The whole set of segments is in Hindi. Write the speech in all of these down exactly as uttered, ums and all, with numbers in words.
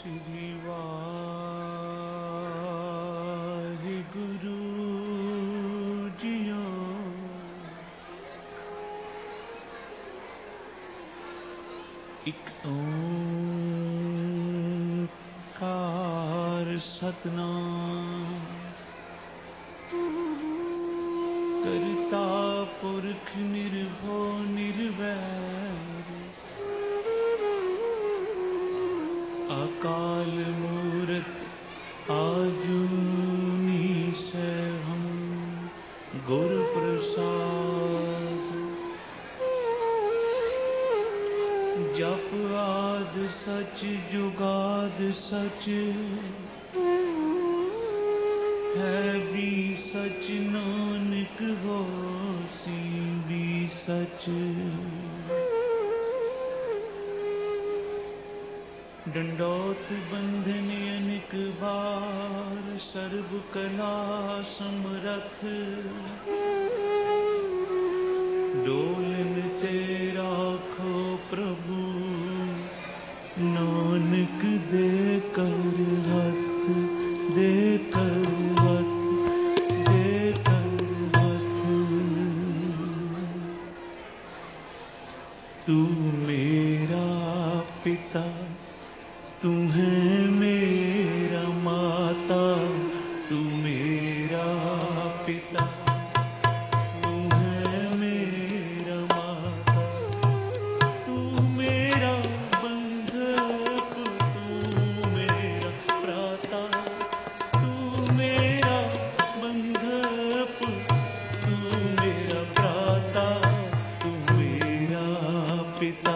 श्री वाहिगुरु जीओ। एक ओंकार सतनाम करता पुरख निर्भो निर्वैर अकाल मूरत आजूनी सैभं गुर प्रसाद। जप आद सच जुगाद सच है भी सच नानक होसी भी सच। दंडोत बंधन अनेक बार सर्व कला समरथ डोलन ते राखो प्रभु नानक दे कर हथ दे कर हथ दे कर हथ। तू मेरा पिता तू है मेरा माता तू मेरा पिता तू है मेरा माता तू मेरा बंधप तू मेरा प्राता तू मेरा बंधप तू मेरा प्राता तू मेरा पिता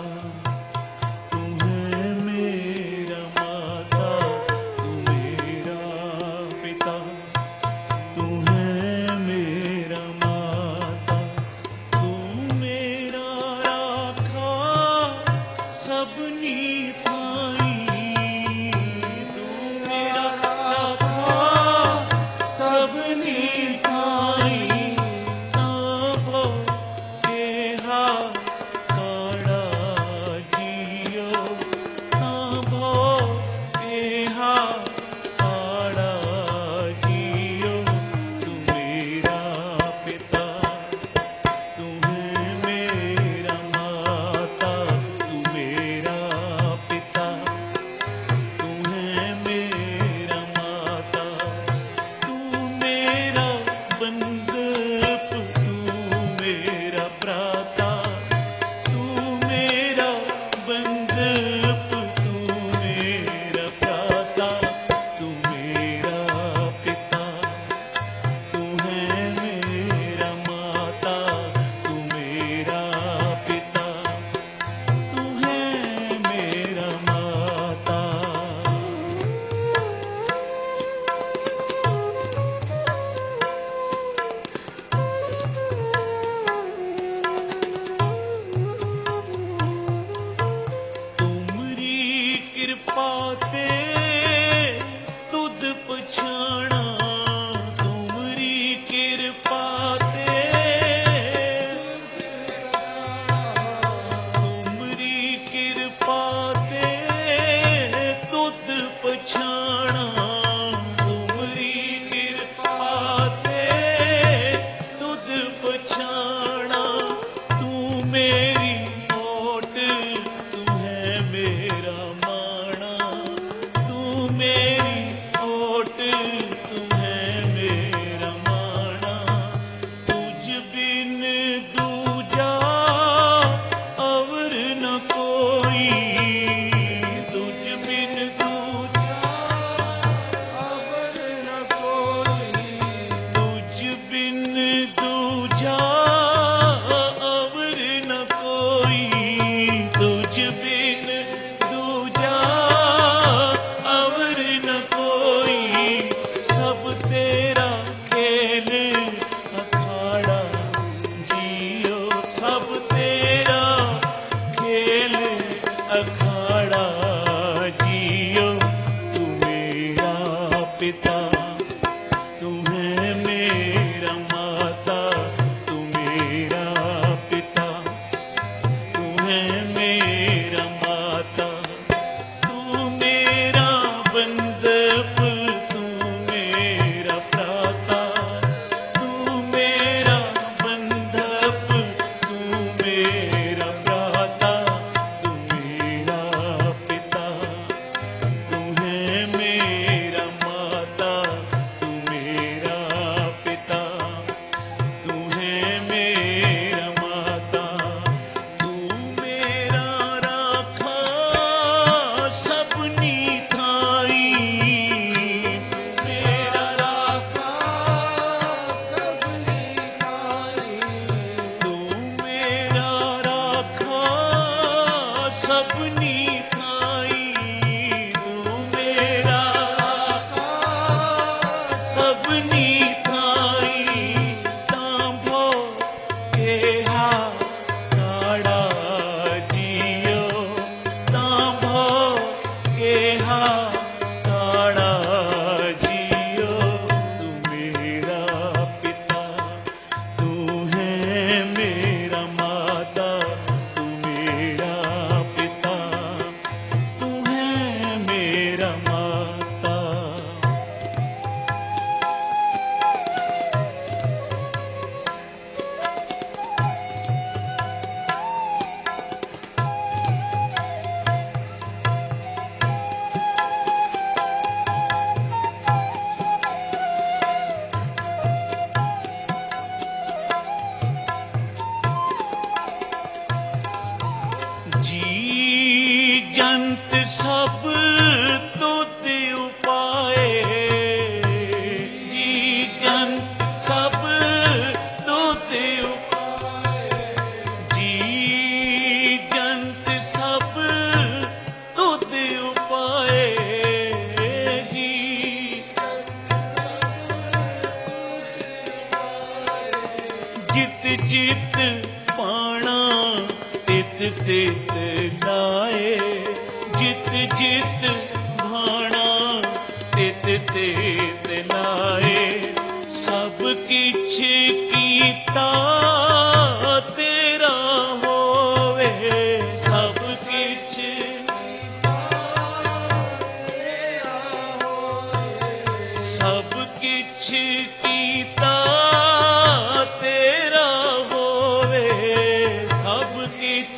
सब तुत उपाय, जी जन सब तुत उपाय, जी जंत सब तुत उपाय, जी जित जित पाणा तित तित लाए, जित जित भाणा तित तित लाए, सब किछ कीता तेरा होवे, सब किछ सब किछ कीता तेरा होवे, सब किछ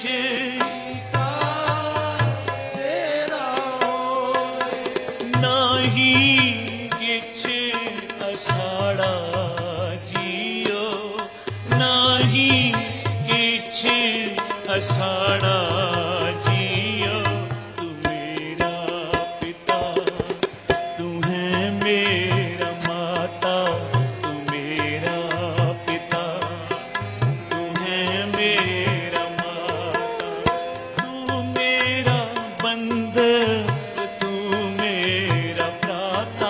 नाही किछ असाड़ा जियो, नाही किछ असाड़ा जियो, तू मेरा पिता तू है मेरा माता, तू मेरा पिता तू है मेरा माता, तू मेरा बंधक तू मेरा भ्राता,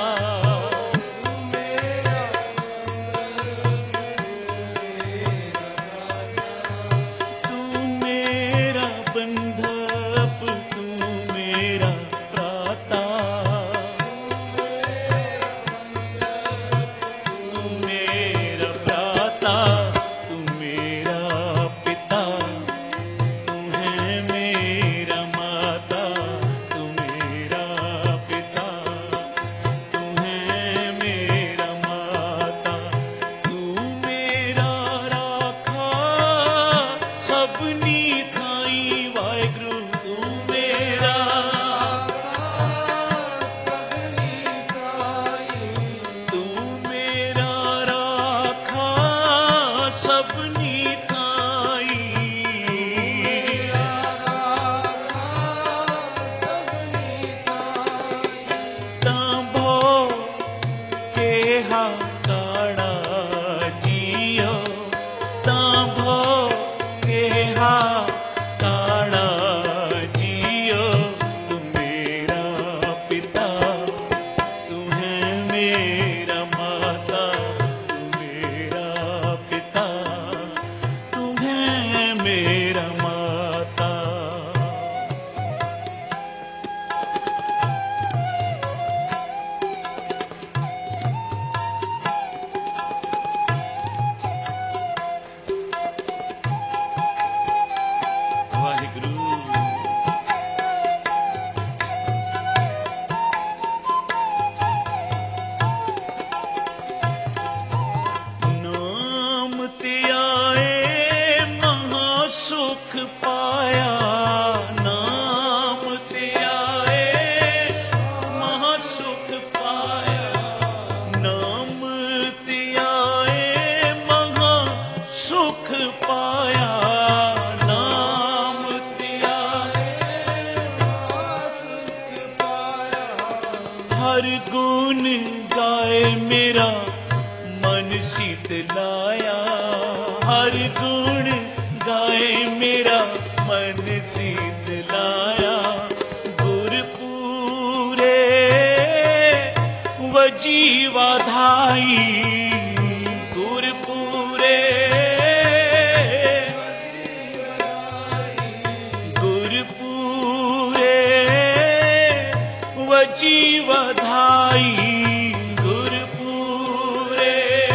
तू मेरा बंधक तू मेरा भ्राता, तू मेरा भ्राता, तू मेरा पिता तू है मेरा माता, तू मेरा पिता तू है मेरा माता, तू मेरा राखा सबनी थाई वाहिगुरु, तू मेरा तू मेरा राखा सबनी थाई, तां भो केहा काड़ा जियो, तां भो केहा काड़ा जियो, तू मेरा पिता तू है मेरा माता, तू मेरा पिता तू है मेरा माता। वाहिगुरु नाम ते आए महा सुख पाया, नाम ते आए महा सुख पाया, नाम ते आए महा सुख पाया, नाम ते आए हर गुण गाए मेरा मन शीतलाया, हर गुण गाए मेरा मन शीतलाया, गुरपूरे वजीवा धाई, गुरपूरे गुरपूरे वजीवा धाई, गुरपूरे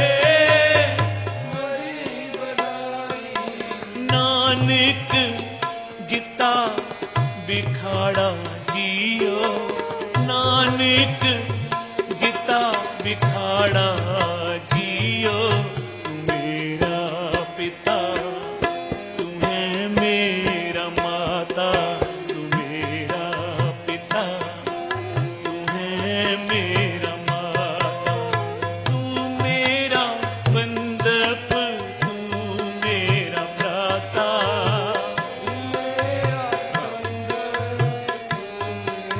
नानक जिता बिखाड़ा जियो, नानक जिता बिखाड़ा जियो, तू मेरा पिता तू है मेरा माता, तू मेरा पिता तू है मेरा माता, तू मेरा बंधप तू मेरा भ्राता,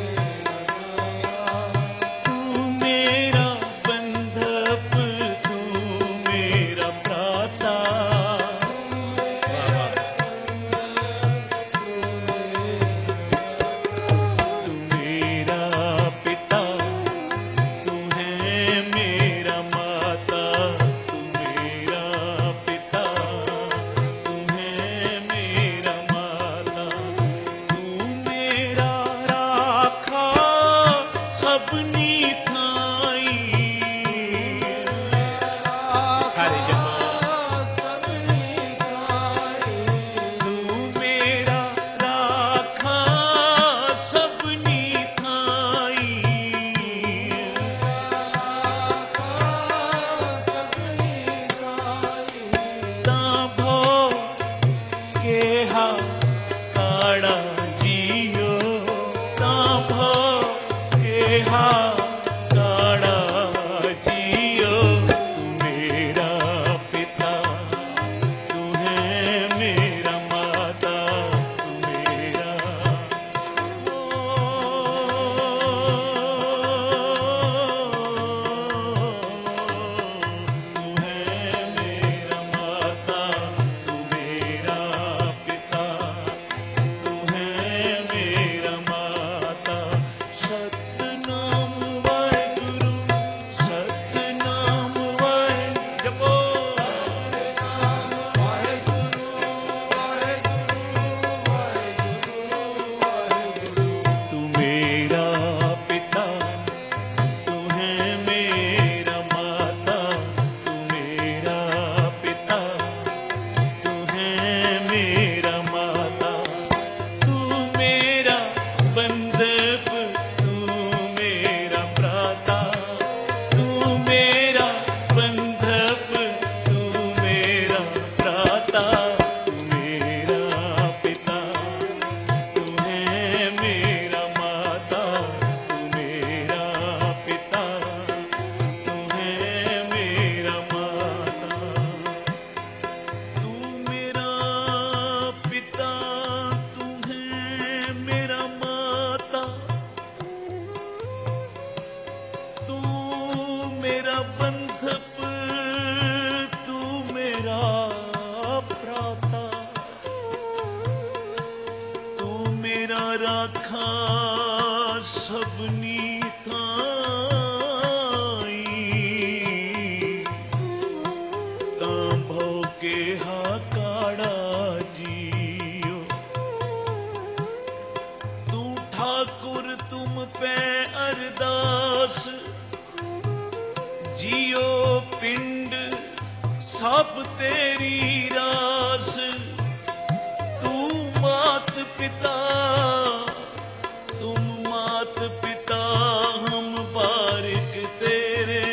केहा काड़ा जियो, तू मेरा पिता, तू है मेरा माता, तू मेरा तू है मेरा माता, तू मेरा पिता, तू है मेरा माता। सतनाम वाहेगुरु, सतनाम वाहेगुरु, जपो तू मेरा पिता, तू है मेरा माता, तू मेरा पिता, तू है मेरा माता, तू मेरा बंधप, तू मेरा भ्राता, तू मेरा बंधप, तू मेरा भ्राता, तू मेरा पिता, तू है मेरा माता, तू मेरा पिता, तू है मेरा माता। तू मेरा पिता, तू है मेरा माता, तू मेरा बंधप, तू मेरा भ्राता, तू मेरा राखा सबनी थाई, तां भौ के हा काड़ा जियो, तू ठाकुर तुम पे अरदास, जियो पिंड सब तेरी रास, तू मात पिता, तुम मात पिता, हम बारिक तेरे,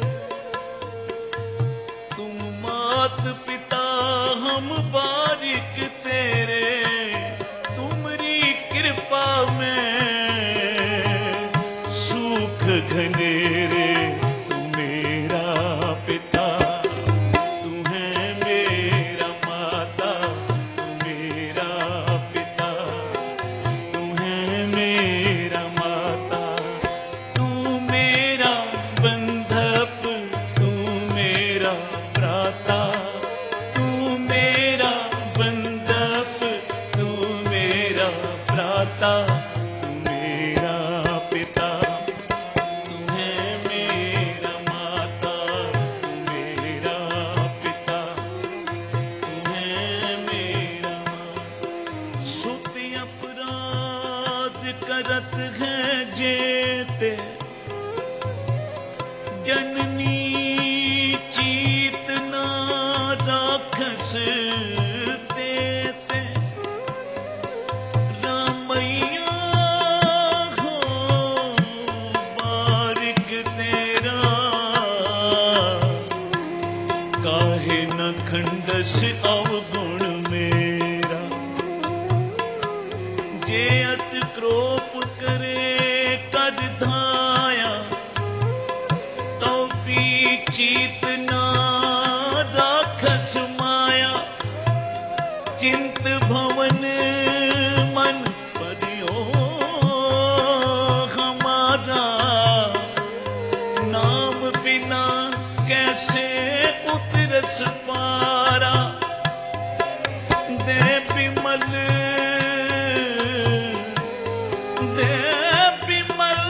तुम मात पिता, हम बारिक तेरे, तुमरी कृपा में सुख घनेरे, तू मेरा पिता, तू है मेरा माता, तू मेरा पिता, तू है मेरा माता, तू मेरा बंधप, तू मेरा भ्राता, तू मेरा बंधप, तू मेरा भ्राता, तू मेरा पिता, तू है मेरा माता, तू मेरा पिता, तू है मेरा माता। सुत अपराध करत है जेते, जननी चीत ना राखस तेते, रामैया हो बारिक तेरा, काहे न खंडस अवगुण मेरा, जे अत क्रोप करे कर धाया, तो भी चीत ना राखस माया, चिंत भवन मन परियो हमारा, नाम बिना कैसे उतरस पारा, दे बिमल, दे बिमल,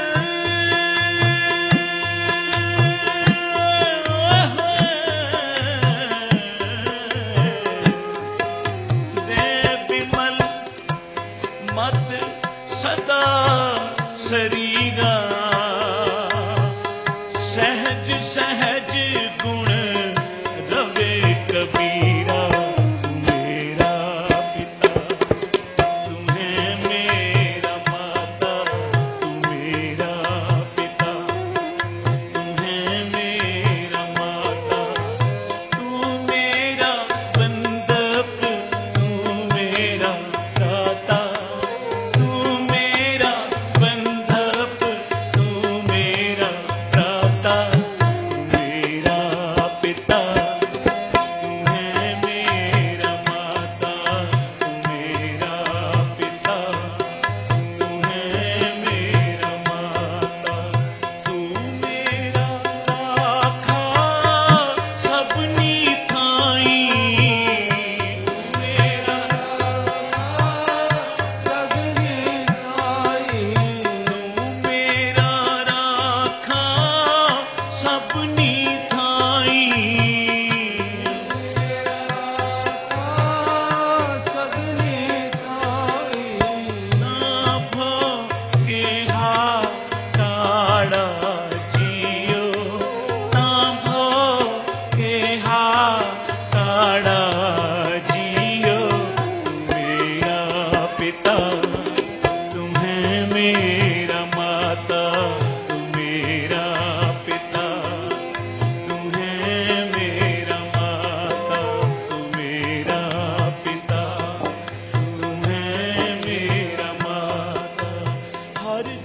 दे बिमल मत सदा शरीरा, सहज सहज गुण रवे कबीरा, तू मेरा पिता, तू है मेरा माता, तू मेरा पिता, तू है मेरा माता, तू मेरा बंधप, तू मेरा भ्राता, तू मेरा बंधप,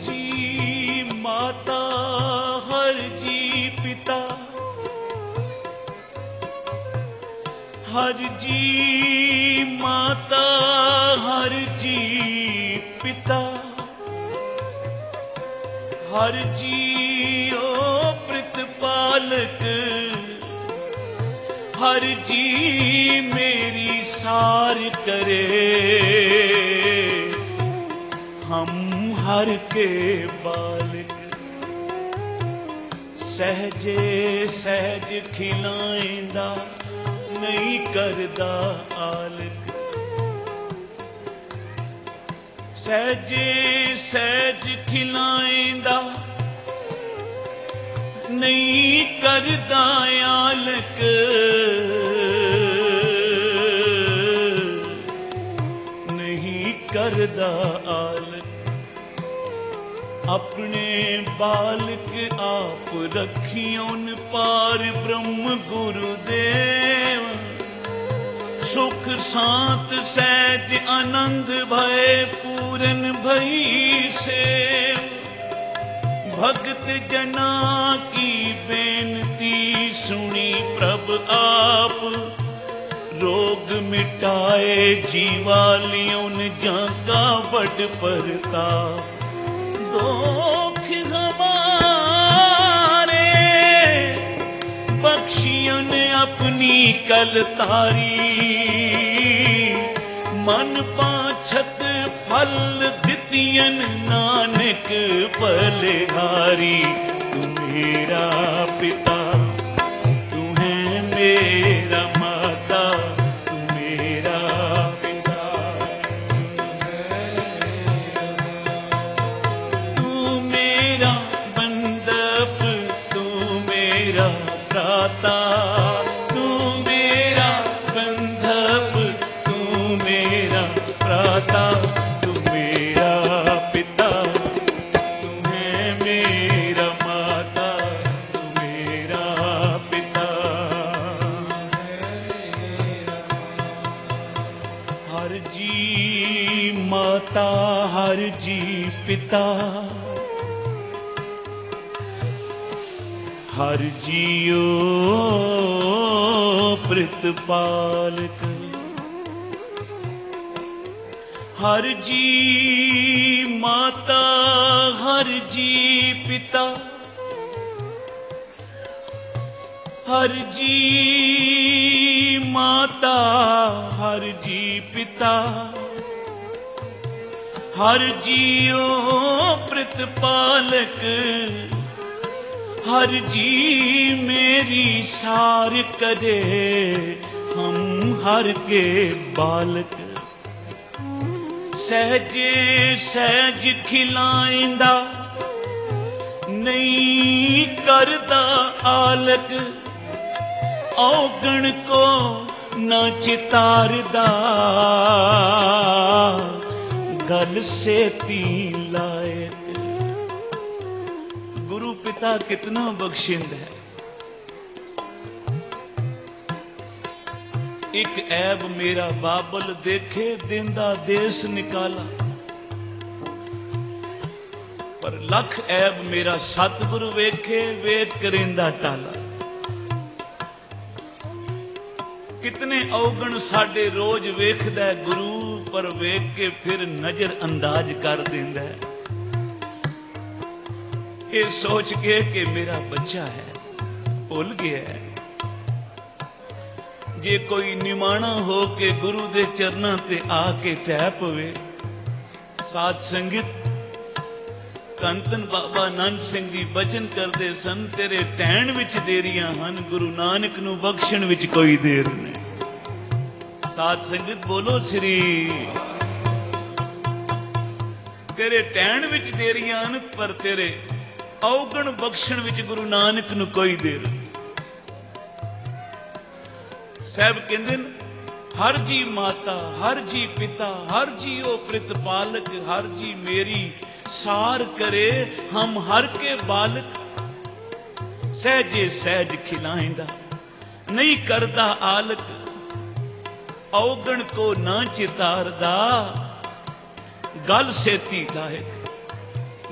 जी माता हर जी पिता, हर जी माता हर जी पिता, हर जी ओ प्रतिपालक, हर जी मेरी सार करे, हम हर के बालक। सहजे सहज खिलाएंदा नहीं करदा आलक, सहजे सहज खिलाएंदा नहीं करदा आलक, नहीं करदा आलक। अपने बालक आप रखियोन पार ब्रह्म गुरुदेव, सुख शांत सहज आनंद भय पूरन भई सेव। भगत जना की बेनती सुनी प्रभ आप, रोग मिटाए जीवालियों ने जाका बड़ परताप। दोख हमारे बख्शियन अपनी कलतारी, मन पाछत फल दितियन नानक बलिहारी। तू मेरा पिता तू है मेरा माता, तू मेरा पिता तू मेरा बंधप, तू मेरा भ्राता, तू मेरा बंधप, तू मेरा भ्राता, तू मेरा पिता, तू है मेरा माता, तू मेरा पिता। हर जी माता हर जी पिता, हर जियो प्रतिपालक, हर जी माता हर जी पिता, हर जी माता हर जी पिता, हर जियो प्रतिपालक, हर जी मेरी सार करे, हम हर के बालक। सहजे सहज खिलाएंदा नहीं करदा आलक, औगण को न चितारदा, गल सेती लायक। गुरु पिता कितना बख्शिंद है। एक ऐब मेरा बाबल देखे देंदा देश निकाला, पर लख ऐब मेरा सतगुरु वेखे वेख करेंदा टाला। कितने औगण साडे रोज वेखदा है गुरु, पर वेख के फिर नजर अंदाज कर देंदा है, ये सोच के कि मेरा बच्चा है, भुल गया है। जे कोई निमाणा हो के गुरु दे चरना ते आके टह पवे। साध संगत कंतन बाबा नानक सिंह जी बचन करते सन, तेरे टहन विच देरियां हन, गुरु नानक नू बख्शण विच कोई देर नहीं। साध संगत बोलो श्री। तेरे टहन विच देरियां हन, पर तेरे औगण बख्शण विच गुरु नानक नू कोई देर नहीं। साहब कहते हर जी माता हर जी पिता, हर जी ओ प्रतिपालक, हर जी मेरी सार करे, हम हर के बालक। सहजे सहज खिलाएंदा नहीं करदा आलक, औगण को ना चितारदा, गल सेती लायक।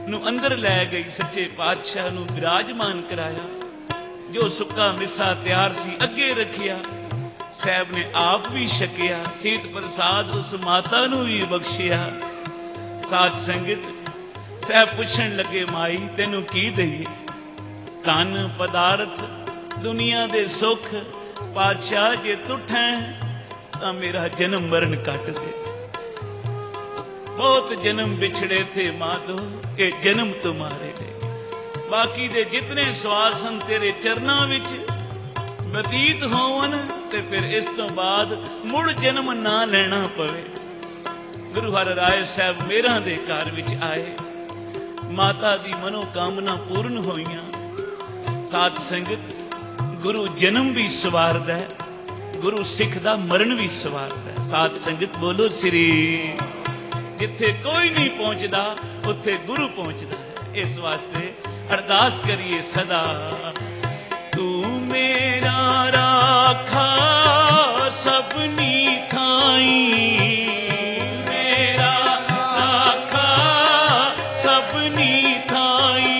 ਨੂੰ ਅੰਦਰ ਲੈ ਗਈ, ਸੱਚੇ ਪਾਤਸ਼ਾਹ ਨੂੰ ਬਿਰਾਜਮਾਨ ਕਰਾਇਆ। ਜੋ ਸੁੱਕਾ ਮਿੱਸਾ ਤਿਆਰ ਸੀ ਅੱਗੇ ਰੱਖਿਆ, ਸਾਹਿਬ ਨੇ ਆਪ ਵੀ ਛਕਿਆ। ਸੀਤ ਪ੍ਰਸਾਦ ਉਸ ਮਾਤਾ ਨੂੰ ਵੀ ਬਖਸ਼ਿਆ। ਸਾਧ ਸੰਗਤ ਸਾਹਿਬ ਪੁੱਛਣ ਲੱਗੇ, ਮਾਈ ਤੈਨੂੰ ਕੀ ਦਈਏ? ਧਨ ਪਦਾਰਥ ਦੁਨੀਆ ਦੇ ਸੁੱਖ, ਪਾਤਸ਼ਾਹ ਜੇ ਤੁਠੈ ਤਾਂ ਮੇਰਾ ਜਨਮ ਮਰਨ ਕੱਟ ਦੇ। ਬਹੁਤ ਜਨਮ ਵਿਛੜੇ ਥੇ ਮਾਧੋ, ਇਹ ਜਨਮ ਤੁਮਾਰੇ ਦੇ। ਬਾਕੀ ਦੇ ਜਿਤਨੇ ਸਵਾਸ ਹਨ ਤੇਰੇ ਚਰਨਾਂ ਵਿੱਚ ਬਤੀਤ ਹੋਵਨ, ਤੇ ਫਿਰ ਇਸ ਤੋਂ ਬਾਅਦ ਮੁੜ ਜਨਮ ਨਾ ਲੈਣਾ ਪਵੇ। ਗੁਰੂ ਹਰਿ ਰਾਏ ਸਾਹਿਬ ਮੇਰਾਂ ਦੇ ਘਰ ਵਿੱਚ ਆਏ, ਮਾਤਾ ਦੀ ਮਨੋਕਾਮਨਾ ਪੂਰਨ ਹੋਈਆਂ। ਸਾਧ ਸੰਗਤ, ਗੁਰੂ ਜਨਮ ਵੀ ਸਵਾਰਦਾ ਹੈ, ਗੁਰੂ ਸਿੱਖ ਦਾ ਮਰਨ ਵੀ ਸਵਾਰਦਾ ਹੈ। ਸਾਧ ਸੰਗਤ ਬੋਲੋ ਸ੍ਰੀ। ਜਿੱਥੇ ਕੋਈ ਨਹੀਂ ਪਹੁੰਚਦਾ ਉੱਥੇ ਗੁਰੂ ਪਹੁੰਚਦਾ ਹੈ। ਇਸ ਵਾਸਤੇ ਅਰਦਾਸ ਕਰੀਏ ਸਦਾ, ਤੂੰ ਮੇਰਾ ਰਾਖਾ ਸਭਨੀ ਥਾਈ, ਮੇਰਾ ਰਾਖਾ ਸਭਨੀ ਥਾਈ।